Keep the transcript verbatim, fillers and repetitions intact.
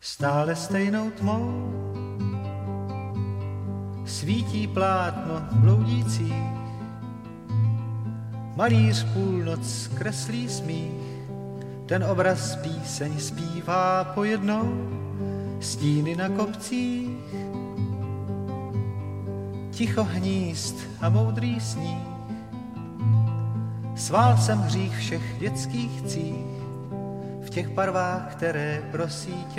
stále stejnou tmou. Svítí plátno bloudících, malíř půlnoc kreslí smích, ten obraz píseň zpívá pojednou, stíny na kopcích, ticho hnízd a moudrý sníh, svál jsem hřích všech dětských cích, v těch barvách, které prosí tě